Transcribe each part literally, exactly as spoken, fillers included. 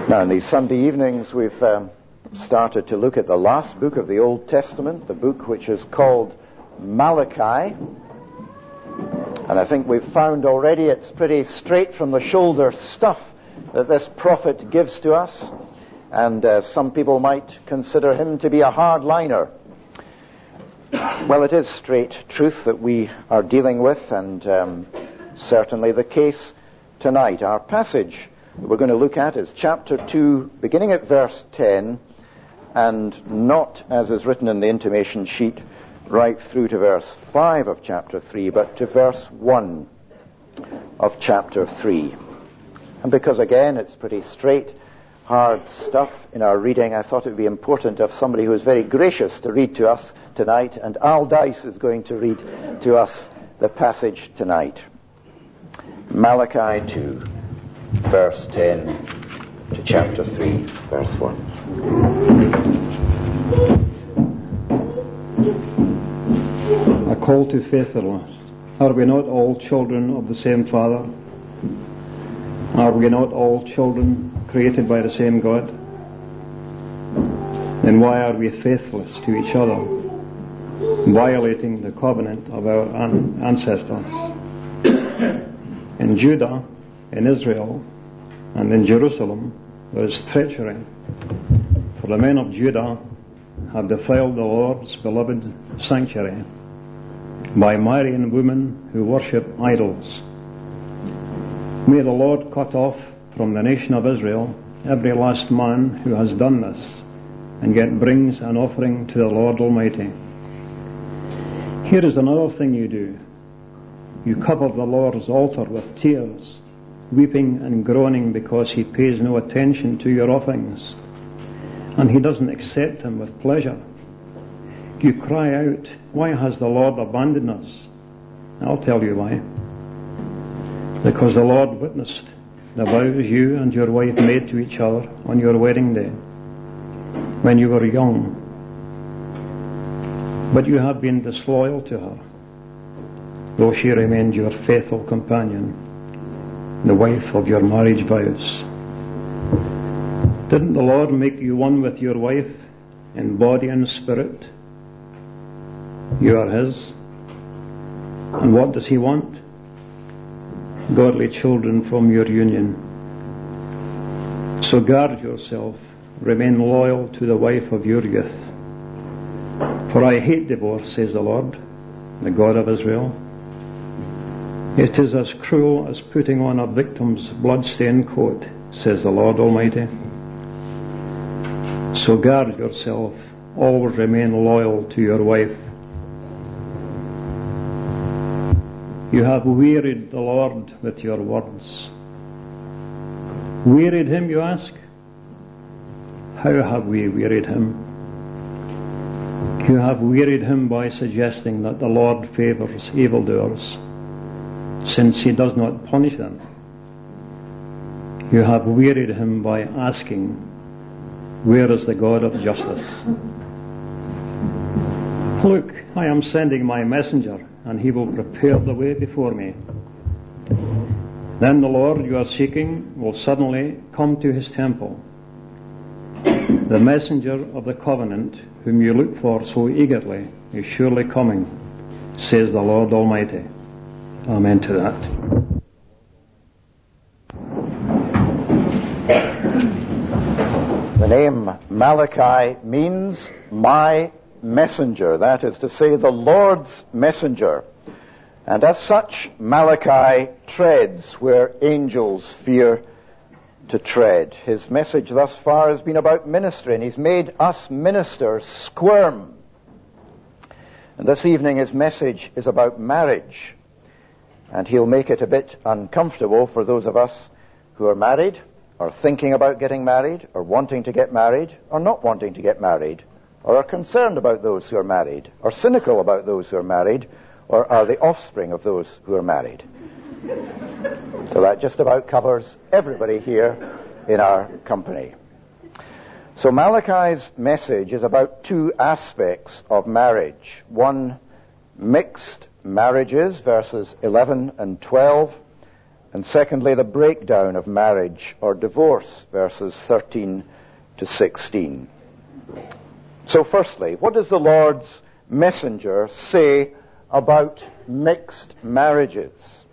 Now, in these Sunday evenings, we've um, started to look at the last book of the Old Testament, the book which is called Malachi. And I think we've found already it's pretty straight from the shoulder stuff that this prophet gives to us. And uh, some people might consider him to be a hardliner. Well, it is straight truth that we are dealing with, and um, certainly the case tonight. Our passage that we're going to look at is chapter two, beginning at verse ten, and not, as is written in the intimation sheet, right through to verse five of chapter three, but to verse one of chapter three. And because, again, it's pretty straight, hard stuff in our reading, I thought it would be important to have somebody who is very gracious to read to us tonight, and Al Dice is going to read to us the passage tonight. Malachi two, verse ten to chapter three, verse one. A call to faithfulness. Are we not all children of the same Father? Are we not all children created by the same God? Then why are we faithless to each other, violating the covenant of our an- ancestors? In Judah, in Israel, and in Jerusalem, there is treachery. For the men of Judah have defiled the Lord's beloved sanctuary by marrying women who worship idols. May the Lord cut off from the nation of Israel every last man who has done this, and yet brings an offering to the Lord Almighty. Here is another thing you do. You cover the Lord's altar with tears, weeping and groaning because he pays no attention to your offerings, and he doesn't accept them with pleasure. You cry out, "Why has the Lord abandoned us?" I'll tell you why. Because the Lord witnessed the vows you and your wife made to each other on your wedding day, when you were young. But you have been disloyal to her, though she remained your faithful companion, the wife of your marriage vows. Didn't the Lord make you one with your wife in body and spirit? You are his. And what does he want? Godly children from your union. So guard yourself, remain loyal to the wife of your youth. For I hate divorce, says the Lord, the God of Israel. It is as cruel as putting on a victim's blood-stained coat, says the Lord Almighty. So guard yourself, always remain loyal to your wife. You have wearied the Lord with your words. Wearied him, you ask? How have we wearied him? You have wearied him by suggesting that the Lord favors evildoers, since he does not punish them. You have wearied him by asking, "Where is the God of justice?" Look, I am sending my messenger, and he will prepare the way before me. Then the Lord you are seeking will suddenly come to his temple. The messenger of the covenant, whom you look for so eagerly, is surely coming, says the Lord Almighty. Amen to that. The name Malachi means my messenger, that is to say, the Lord's messenger. And as such, Malachi treads where angels fear to tread. His message thus far has been about ministry, and he's made us ministers squirm. And this evening his message is about marriage, and he'll make it a bit uncomfortable for those of us who are married, or thinking about getting married, or wanting to get married, or not wanting to get married, or are concerned about those who are married, or cynical about those who are married, or are the offspring of those who are married. So that just about covers everybody here in our company. So Malachi's message is about two aspects of marriage. One, mixed marriages, verses eleven and twelve, And secondly, the breakdown of marriage or divorce, verses thirteen to sixteen. So firstly, what does the Lord's messenger say about mixed marriages?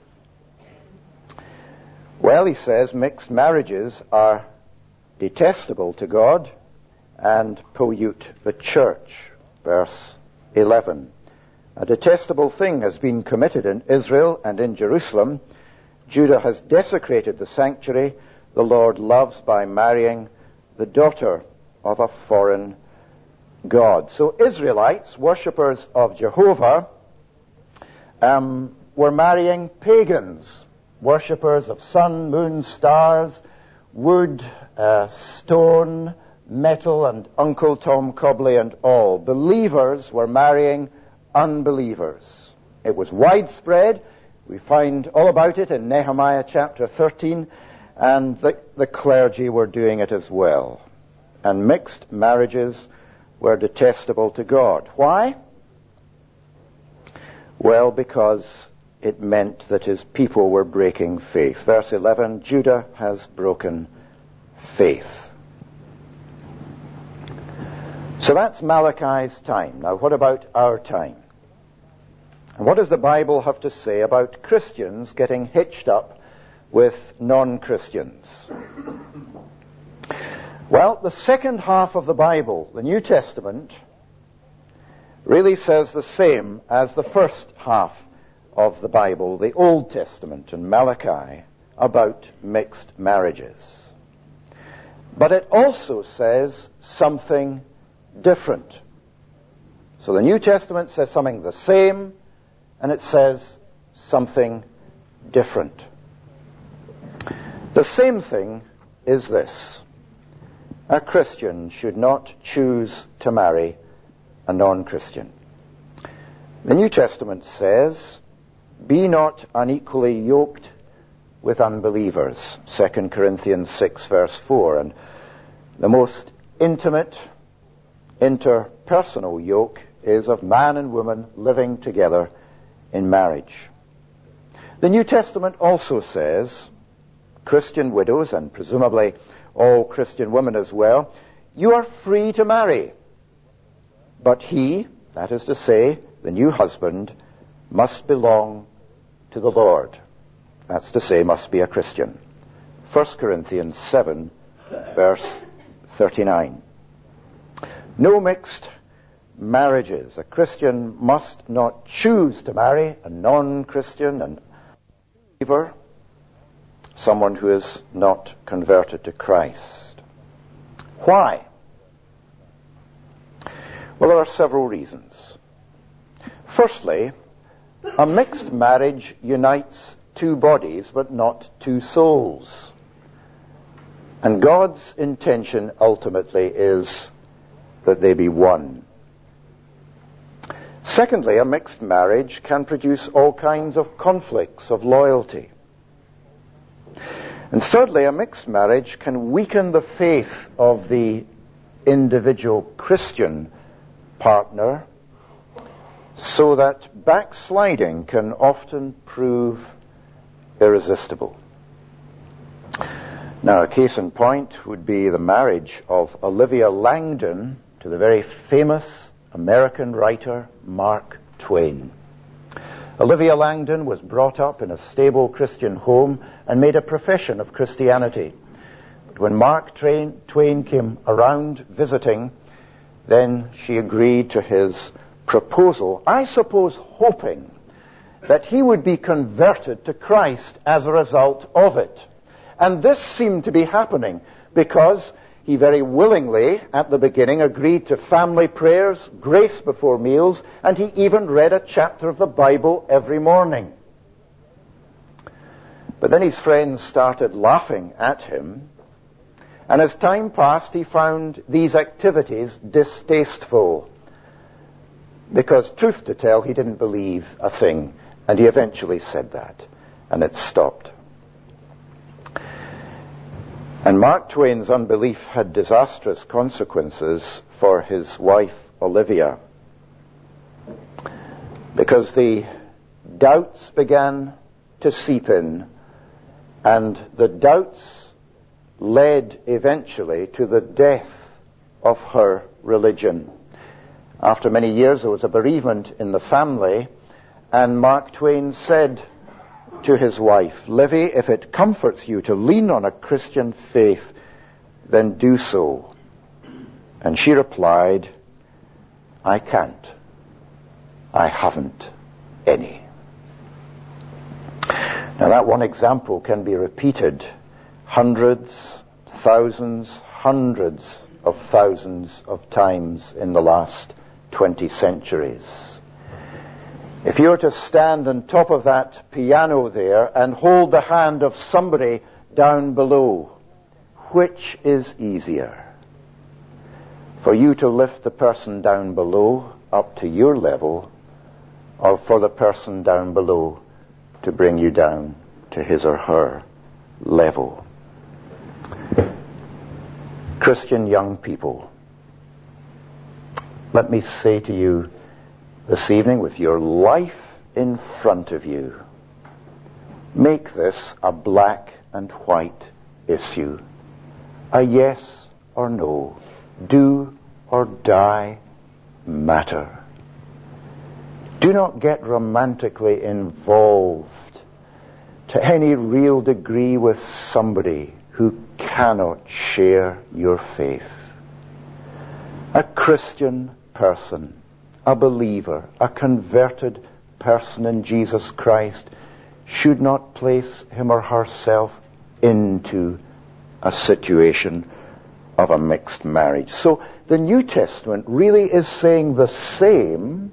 Well, he says mixed marriages are detestable to God and pollute the church. Verse eleven. A detestable thing has been committed in Israel and in Jerusalem. Judah has desecrated the sanctuary the Lord loves by marrying the daughter of a foreign god. So Israelites, worshippers of Jehovah, um, were marrying pagans, worshippers of sun, moon, stars, wood, uh, stone, metal, and Uncle Tom Cobley and all. Believers were marrying unbelievers. It was widespread. We find all about it in Nehemiah chapter thirteen, and the, the clergy were doing it as well. And mixed marriages were detestable to God. Why? Well, because it meant that his people were breaking faith. Verse eleven, Judah has broken faith. So that's Malachi's time. Now, what about our time? And what does the Bible have to say about Christians getting hitched up with non-Christians? Well, the second half of the Bible, the New Testament, really says the same as the first half of the Bible, the Old Testament and Malachi, about mixed marriages. But it also says something different. So the New Testament says something the same, and it says something different. The same thing is this. A Christian should not choose to marry a non-Christian. The New Testament says, be not unequally yoked with unbelievers. Second Corinthians six verse four. And the most intimate, interpersonal yoke is of man and woman living together in marriage. The New Testament also says, Christian widows, and presumably all Christian women as well, you are free to marry. But he, that is to say, the new husband, must belong to the Lord. That's to say, must be a Christian. First Corinthians seven, verse thirty-nine. No mixed marriages. A Christian must not choose to marry a non-Christian, an unbeliever, someone who is not converted to Christ. Why? Well, there are several reasons. Firstly, a mixed marriage unites two bodies but not two souls. And God's intention ultimately is that they be one. Secondly, a mixed marriage can produce all kinds of conflicts of loyalty. And thirdly, a mixed marriage can weaken the faith of the individual Christian partner so that backsliding can often prove irresistible. Now, a case in point would be the marriage of Olivia Langdon to the very famous American writer Mark Twain. Olivia Langdon was brought up in a stable Christian home and made a profession of Christianity. But when Mark Twain came around visiting, then she agreed to his proposal, I suppose hoping that he would be converted to Christ as a result of it. And this seemed to be happening because he very willingly, at the beginning, agreed to family prayers, grace before meals, and he even read a chapter of the Bible every morning. But then his friends started laughing at him, and as time passed, he found these activities distasteful. Because, truth to tell, he didn't believe a thing, and he eventually said that, and it stopped. And Mark Twain's unbelief had disastrous consequences for his wife, Olivia, because the doubts began to seep in And the doubts led eventually to the death of her religion. After many years, there was a bereavement in the family, and Mark Twain said to his wife, "Livy, if it comforts you to lean on a Christian faith, then do so." And she replied, "I can't. I haven't any." Now that one example can be repeated hundreds, thousands, hundreds of thousands of times in the last twenty centuries. If you were to stand on top of that piano there and hold the hand of somebody down below, which is easier? For you to lift the person down below up to your level, or for the person down below to bring you down to his or her level? Christian young people, let me say to you this evening, with your life in front of you, make this a black and white issue. A yes or no, do or die matter. Do not get romantically involved to any real degree with somebody who cannot share your faith. A Christian person, a believer, a converted person in Jesus Christ should not place him or herself into a situation of a mixed marriage. So the New Testament really is saying the same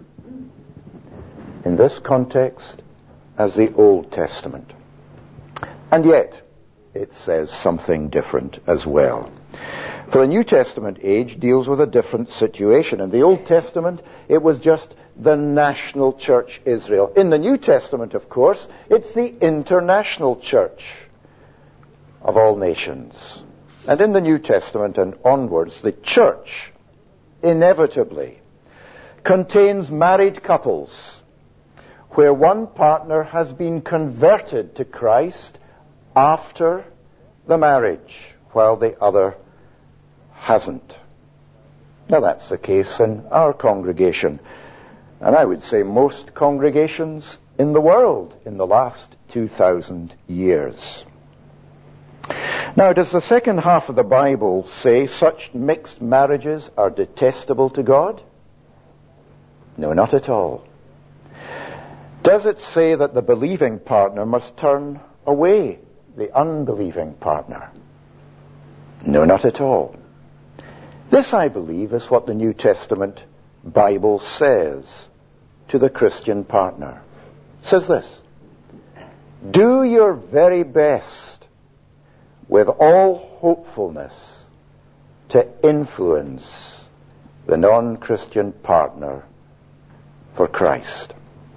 in this context as the Old Testament. And yet, it says something different as well. For the New Testament age deals with a different situation. In the Old Testament, it was just the national church Israel. In the New Testament, of course, it's the international church of all nations. And in the New Testament and onwards, the church inevitably contains married couples where one partner has been converted to Christ after the marriage, while the other hasn't. Now that's the case in our congregation, and I would say most congregations in the world in the last two thousand years. Now, does the second half of the Bible say such mixed marriages are detestable to God? No, not at all. Does it say that the believing partner must turn away the unbelieving partner? No, not at all. This, I believe, is what the New Testament Bible says to the Christian partner. It says this: do your very best with all hopefulness to influence the non-Christian partner for Christ.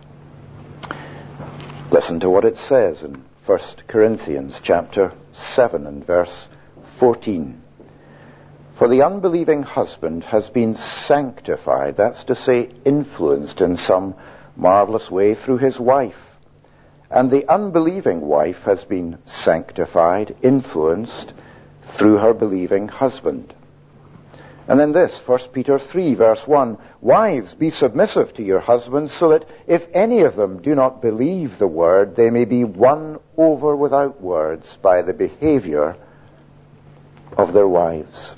Listen to what it says in First Corinthians chapter seven and verse fourteen. For the unbelieving husband has been sanctified, that's to say, influenced in some marvelous way through his wife. And the unbelieving wife has been sanctified, influenced through her believing husband. And then this, First Peter three, verse one, wives, be submissive to your husbands, so that if any of them do not believe the word, they may be won over without words by the behavior of their wives.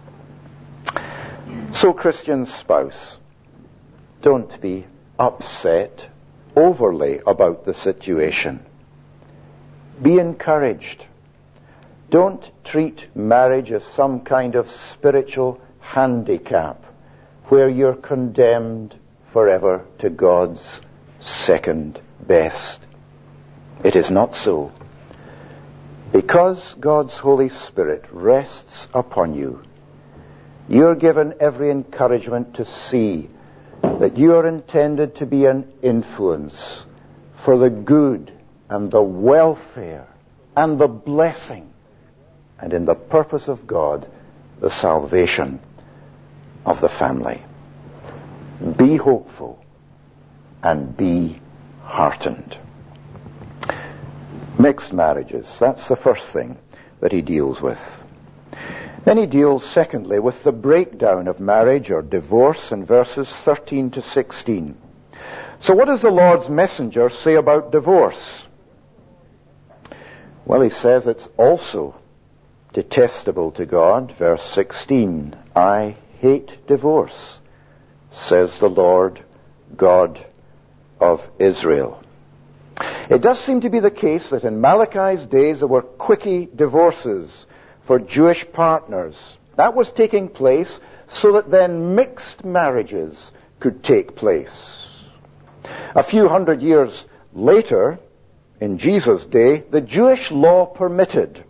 So, Christian spouse, don't be upset overly about the situation. Be encouraged. Don't treat marriage as some kind of spiritual handicap where you're condemned forever to God's second best. It is not so. Because God's Holy Spirit rests upon you, you're given every encouragement to see that you are intended to be an influence for the good and the welfare and the blessing and in the purpose of God, the salvation of the family. Be hopeful and be heartened. Mixed marriages, that's the first thing that he deals with. Then he deals, secondly, with the breakdown of marriage or divorce in verses thirteen to sixteen. So what does the Lord's messenger say about divorce? Well, he says it's also detestable to God. Verse sixteen, I hate divorce, says the Lord God of Israel. It does seem to be the case that in Malachi's days there were quickie divorces for Jewish partners. That was taking place so that then mixed marriages could take place. A few hundred years later, in Jesus' day, the Jewish law permitted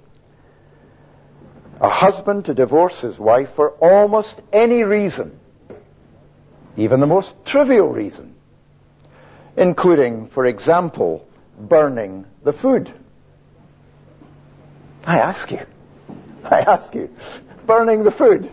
a husband to divorce his wife for almost any reason, even the most trivial reason, including, for example, burning the food. I ask you, I ask you, burning the food.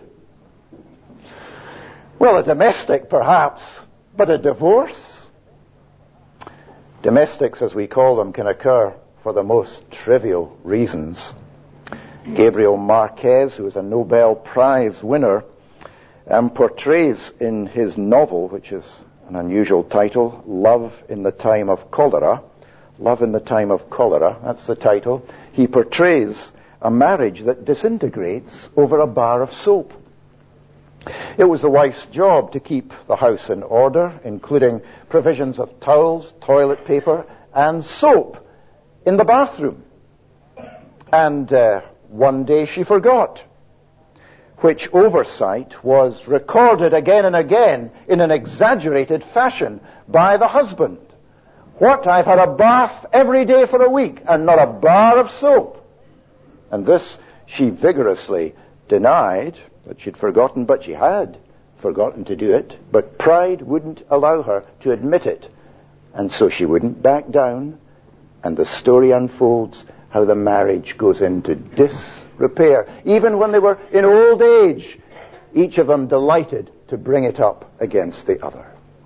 Well, a domestic perhaps, but a divorce? Domestics, as we call them, can occur for the most trivial reasons. Gabriel Marquez, who is a Nobel Prize winner, um, portrays in his novel, which is an unusual title, Love in the Time of Cholera. Love in the Time of Cholera, that's the title. He portrays a marriage that disintegrates over a bar of soap. It was the wife's job to keep the house in order, including provisions of towels, toilet paper, and soap in the bathroom. And uh, one day she forgot, which oversight was recorded again and again in an exaggerated fashion by the husband. What? I've had a bath every day for a week and not a bar of soap. And this she vigorously denied that she'd forgotten, but she had forgotten to do it. But pride wouldn't allow her to admit it. And so she wouldn't back down. And the story unfolds how the marriage goes into disrepair. Even when they were in old age, each of them delighted to bring it up against the other.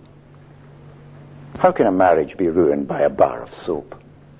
How can a marriage be ruined by a bar of soap?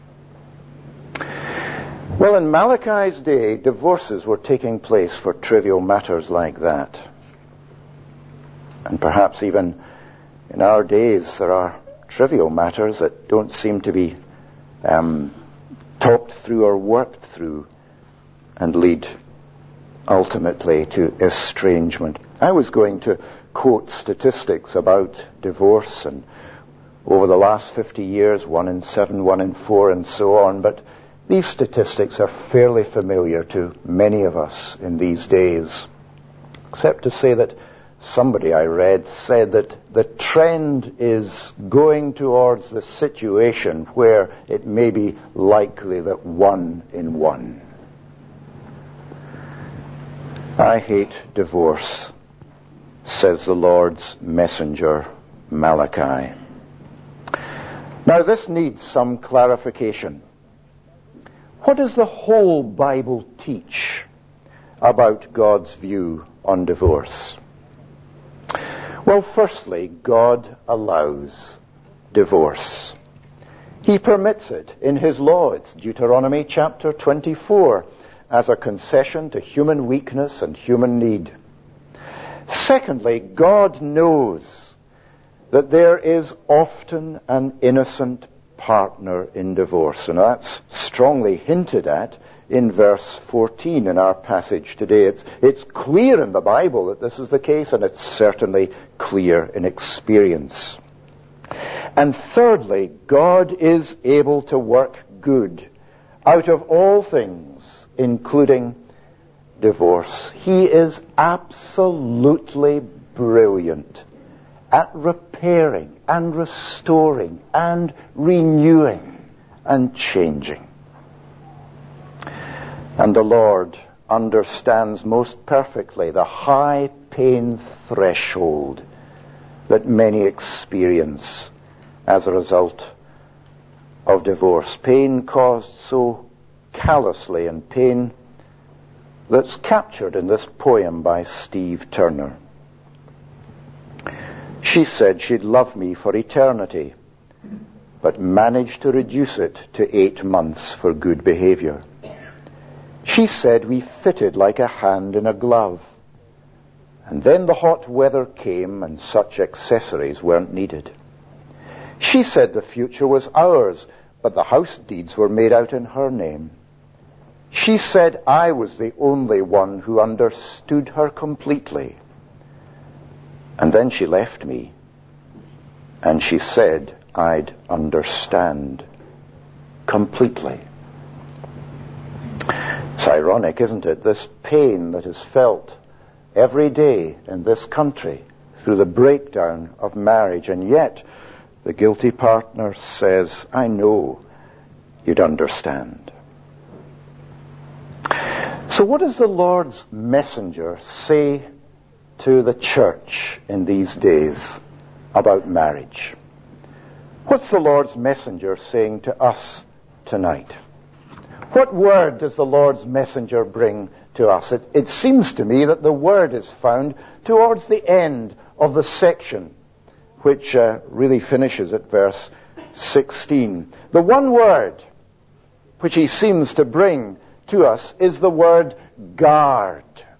Well, in Malachi's day, divorces were taking place for trivial matters like that. And perhaps even in our days, there are trivial matters that don't seem to be um, talked through or worked through and lead ultimately to estrangement. I was going to quote statistics about divorce, and over the last fifty years, one in seven, one in four, and so on, but these statistics are fairly familiar to many of us in these days, except to say that somebody I read said that the trend is going towards the situation where it may be likely that one in one. I hate divorce, says the Lord's messenger, Malachi. Now this needs some clarification. What does the whole Bible teach about God's view on divorce? Well, firstly, God allows divorce. He permits it in His law. It's Deuteronomy chapter twenty-four, as a concession to human weakness and human need. Secondly, God knows that there is often an innocent partner in divorce, and that's strongly hinted at in verse fourteen in our passage today. It's, it's clear in the Bible that this is the case, and it's certainly clear in experience. And thirdly, God is able to work good out of all things, including divorce. He is absolutely brilliant at repairing and restoring and renewing and changing. And the Lord understands most perfectly the high pain threshold that many experience as a result of divorce. Pain caused so callously, and pain that's captured in this poem by Steve Turner. She said she'd love me for eternity, but managed to reduce it to eight months for good behavior. She said we fitted like a hand in a glove. And then the hot weather came and such accessories weren't needed. She said the future was ours, but the house deeds were made out in her name. She said I was the only one who understood her completely. And then she left me, and she said I'd understand completely. It's ironic, isn't it? This pain that is felt every day in this country through the breakdown of marriage, and yet the guilty partner says, I know you'd understand. So what does the Lord's messenger say to the church in these days about marriage? What's the Lord's messenger saying to us tonight? What word does the Lord's messenger bring to us? It, it seems to me that the word is found towards the end of the section, which uh, really finishes at verse sixteen. The one word which he seems to bring to us is the word guard.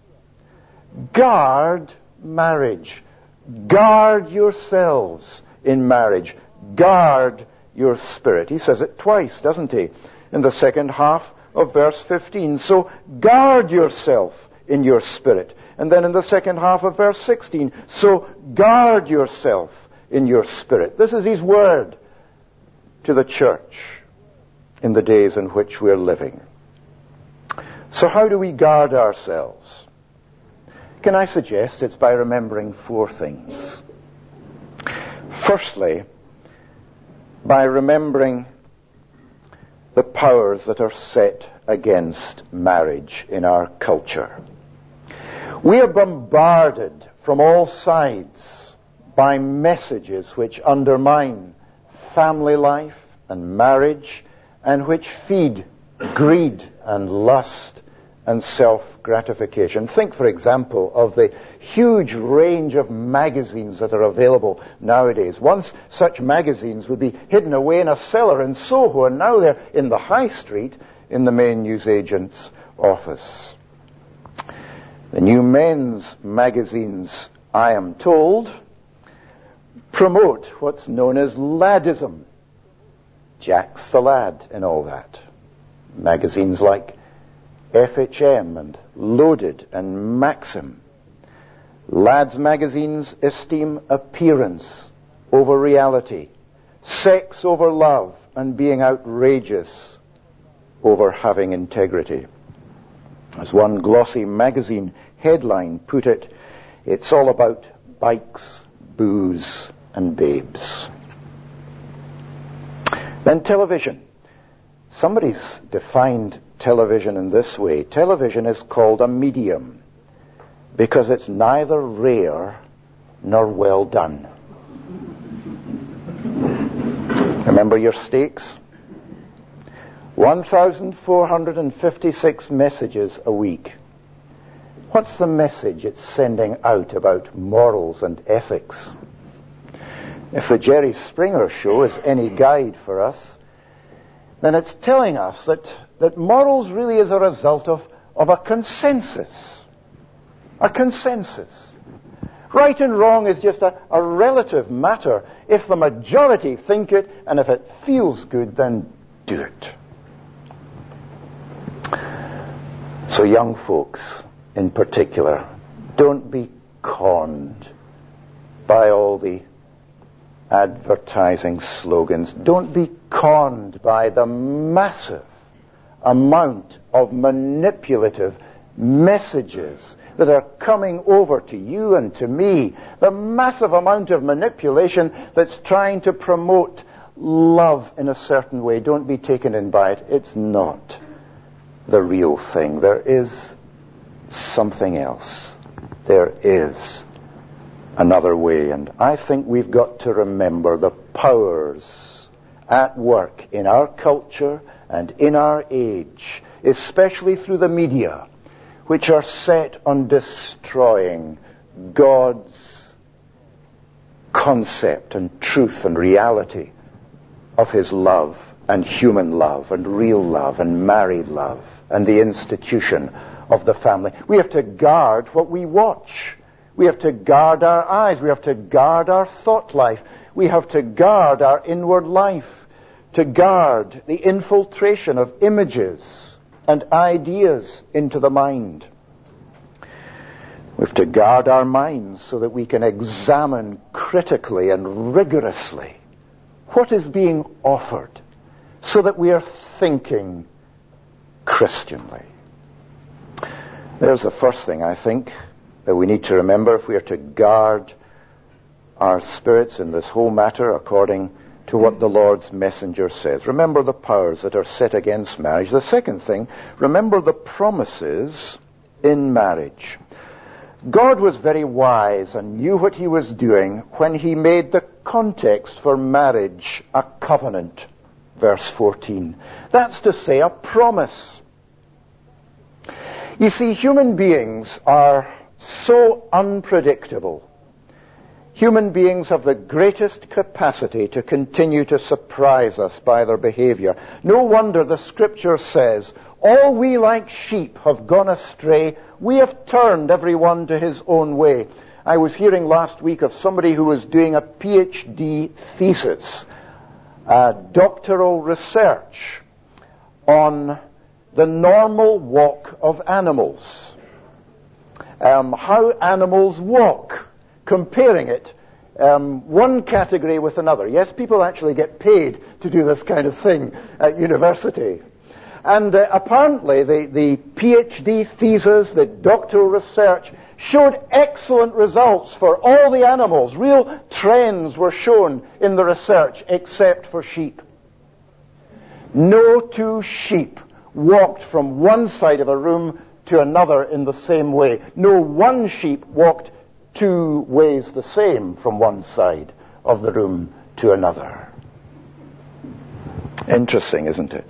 Guard marriage. Guard yourselves in marriage. Guard your spirit. He says it twice, doesn't he? In the second half of verse fifteen. So guard yourself in your spirit. And then in the second half of verse sixteen. So guard yourself in your spirit. This is his word to the church in the days in which we're living. So how do we guard ourselves? Can I suggest it's by remembering four things. Firstly, by remembering the powers that are set against marriage in our culture. We are bombarded from all sides by messages which undermine family life and marriage, and which feed greed and lust and self-gratification. Think, for example, of the huge range of magazines that are available nowadays. Once such magazines would be hidden away in a cellar in Soho, and now they're in the high street in the main newsagent's office. The new men's magazines, I am told, promote what's known as laddism. Jack's the lad and all that. Magazines like F H M and Loaded and Maxim. Lads' magazines esteem appearance over reality, sex over love, and being outrageous over having integrity. As one glossy magazine headline put it, it's all about bikes, booze, and babes. Then television. Somebody's defined television in this way. Television is called a medium because it's neither rare nor well done. Remember your stakes? one thousand four hundred fifty-six messages a week. What's the message it's sending out about morals and ethics? If the Jerry Springer Show is any guide for us, then it's telling us that, that morals really is a result of, of a consensus. A consensus. Right and wrong is just a, a relative matter. If the majority think it, and if it feels good, then do it. So young folks, in particular, don't be conned by all the advertising slogans. Don't be conned by the massive amount of manipulative messages that are coming over to you and to me. The massive amount of manipulation that's trying to promote love in a certain way. Don't be taken in by it. It's not the real thing. There is something else. There is another way. And I think we've got to remember the powers at work in our culture and in our age, especially through the media, which are set on destroying God's concept and truth and reality of his love, and human love, and real love, and married love, and the institution of the family. We have to guard what we watch. We have to guard our eyes. We have to guard our thought life. We have to guard our inward life, to guard the infiltration of images and ideas into the mind. We have to guard our minds so that we can examine critically and rigorously what is being offered, so that we are thinking Christianly. There's the first thing, I think, that we need to remember if we are to guard our spirits in this whole matter according to what the Lord's messenger says. Remember the powers that are set against marriage. The second thing, remember the promises in marriage. God was very wise and knew what he was doing when he made the context for marriage a covenant. Verse fourteen. That's to say, a promise. You see, human beings are so unpredictable. Human beings have the greatest capacity to continue to surprise us by their behavior. No wonder the Scripture says, all we like sheep have gone astray. We have turned everyone to his own way. I was hearing last week of somebody who was doing a P H D thesis, a doctoral research on the normal walk of animals. Um, how animals walk, comparing it, um, one category with another. Yes, people actually get paid to do this kind of thing at university. And uh, apparently the, the P H D thesis, the doctoral research, showed excellent results for all the animals. Real trends were shown in the research, except for sheep. No two sheep walked from one side of a room to another in the same way. No one sheep walked two ways the same from one side of the room to another. Interesting, isn't it?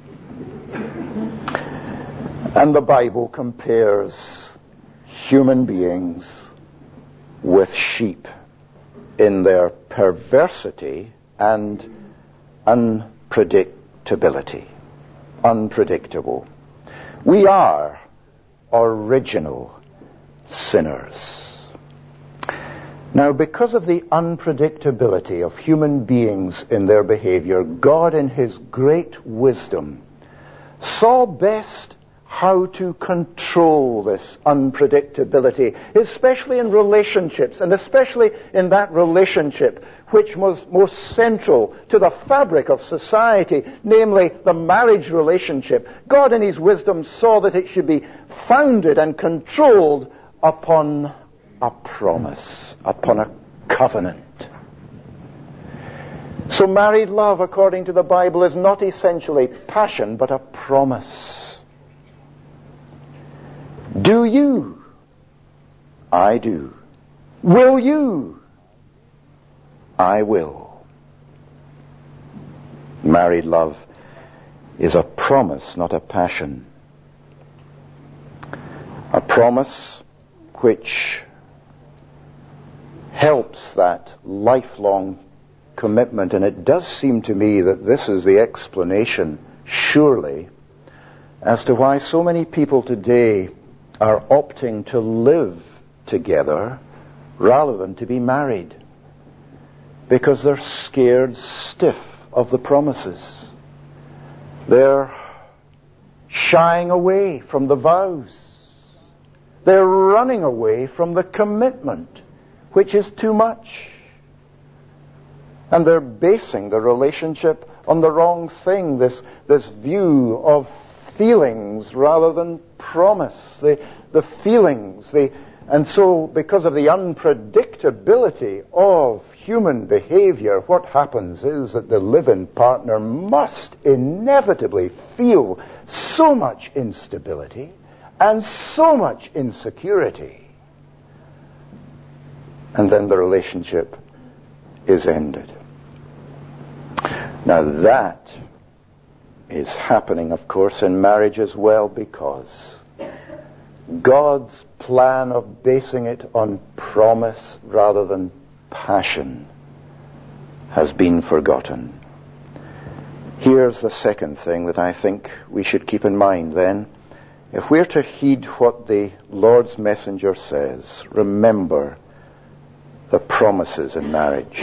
And the Bible compares human beings with sheep in their perversity and unpredictability. Unpredictable. We are original sinners. Now, because of the unpredictability of human beings in their behavior, God in his great wisdom saw best how to control this unpredictability, especially in relationships, and especially in that relationship which was most central to the fabric of society, namely the marriage relationship. God in his wisdom saw that it should be founded and controlled upon a promise, upon a covenant. So married love, according to the Bible, is not essentially passion, but a promise. Do you? I do. Will you? I will. Married love is a promise, not a passion. A promise which helps that lifelong commitment. And it does seem to me that this is the explanation, surely, as to why so many people today are opting to live together rather than to be married. Because they're scared stiff of the promises. They're shying away from the vows. They're running away from the commitment, which is too much. And they're basing the relationship on the wrong thing, this, this view of feelings rather than promise. The, the feelings, the, and so because of the unpredictability of human behavior, what happens is that the live-in partner must inevitably feel so much instability and so much insecurity. And then the relationship is ended. Now that is happening, of course, in marriage as well, because God's plan of basing it on promise rather than passion has been forgotten. Here's the second thing that I think we should keep in mind then. If we're to heed what the Lord's messenger says, remember the promises in marriage.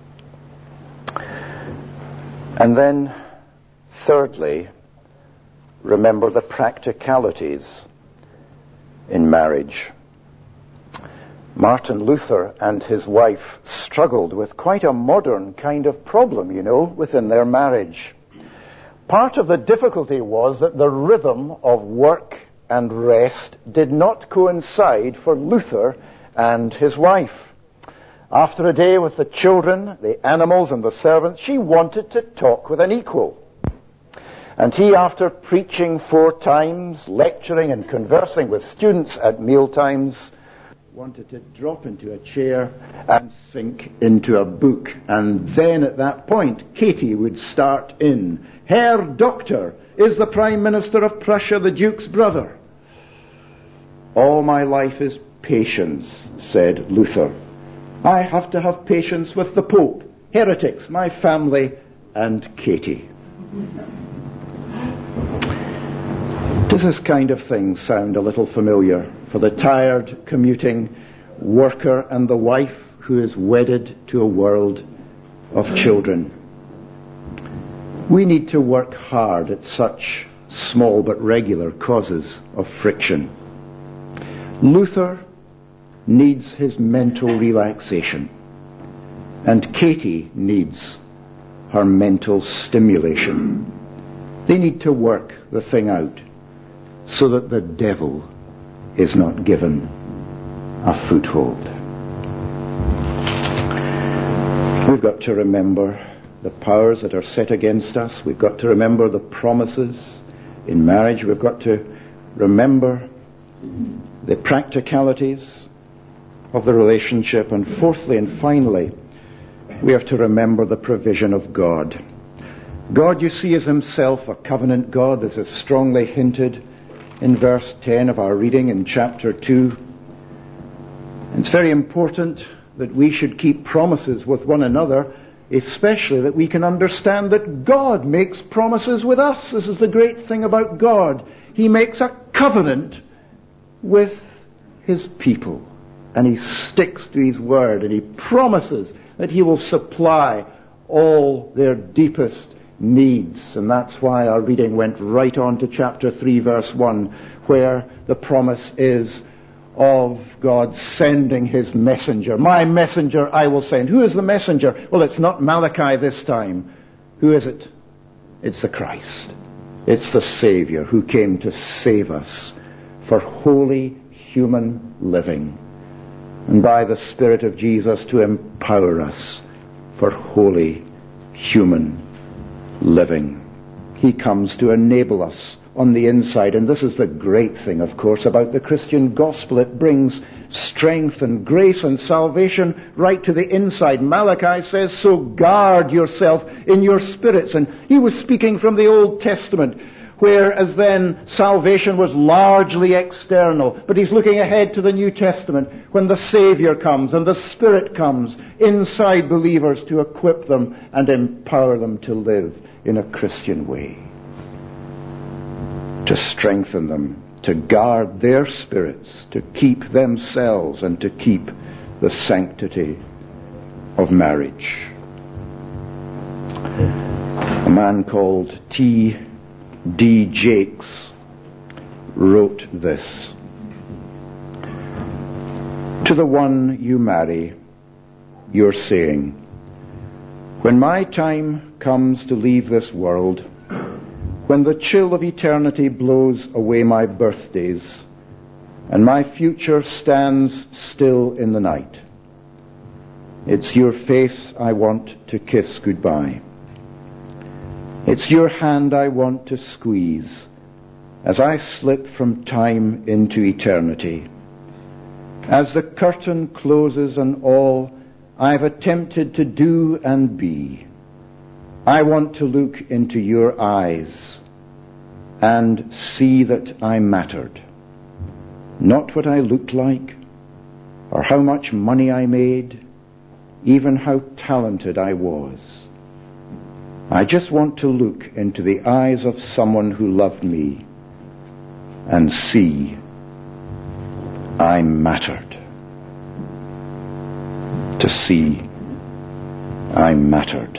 And then, thirdly, remember the practicalities in marriage. Martin Luther and his wife struggled with quite a modern kind of problem, you know, within their marriage. Part of the difficulty was that the rhythm of work and rest did not coincide for Luther and his wife. After a day with the children, the animals and the servants, she wanted to talk with an equal. And he, after preaching four times, lecturing and conversing with students at meal times, wanted to drop into a chair and sink into a book. And then at that point, Katie would start in. Herr Doctor, is the Prime Minister of Prussia the Duke's brother? All my life is patience, said Luther. I have to have patience with the Pope, heretics, my family, and Katie. Does this kind of thing sound a little familiar for the tired, commuting worker and the wife who is wedded to a world of children? We need to work hard at such small but regular causes of friction. Luther needs his mental relaxation, and Katie needs her mental stimulation. They need to work the thing out so that the devil is not given a foothold. We've got to remember the powers that are set against us. We've got to remember the promises in marriage. We've got to remember the practicalities of the relationship. And fourthly and finally, we have to remember the provision of God. God, you see, is himself a covenant God. This is strongly hinted in verse ten of our reading in chapter two. It's very important that we should keep promises with one another, especially that we can understand that God makes promises with us. This is the great thing about God. He makes a covenant with his people, and he sticks to his word, and he promises that he will supply all their deepest needs. And that's why our reading went right on to chapter three, verse one, where the promise is of God sending his messenger. My messenger I will send. Who is the messenger? Well, it's not Malachi this time. Who is it? It's the Christ. It's the Savior who came to save us for holy human living, and by the Spirit of Jesus to empower us for holy human living. He comes to enable us on the inside, and this is the great thing, of course, about the Christian gospel. It brings strength and grace and salvation right to the inside. Malachi says, so guard yourself in your spirits. And he was speaking from the Old Testament, whereas then salvation was largely external. But he's looking ahead to the New Testament, when the Savior comes and the Spirit comes inside believers to equip them and empower them to live in a Christian way, to strengthen them, to guard their spirits, to keep themselves, and to keep the sanctity of marriage. A man called T D Jakes wrote this: to the one you marry, you're saying, when my time comes to leave this world, when the chill of eternity blows away my birthdays, and my future stands still in the night, it's your face I want to kiss goodbye. It's your hand I want to squeeze as I slip from time into eternity. As the curtain closes on all I've attempted to do and be, I want to look into your eyes and see that I mattered. Not what I looked like, or how much money I made, even how talented I was. I just want to look into the eyes of someone who loved me and see I mattered. To see I mattered.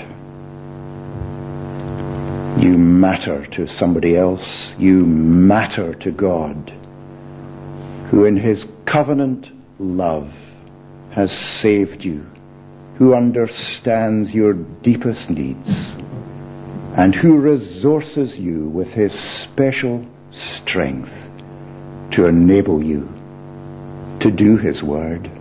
You matter to somebody else. You matter to God, who in his covenant love has saved you, who understands your deepest needs, and who resources you with his special strength to enable you to do his word,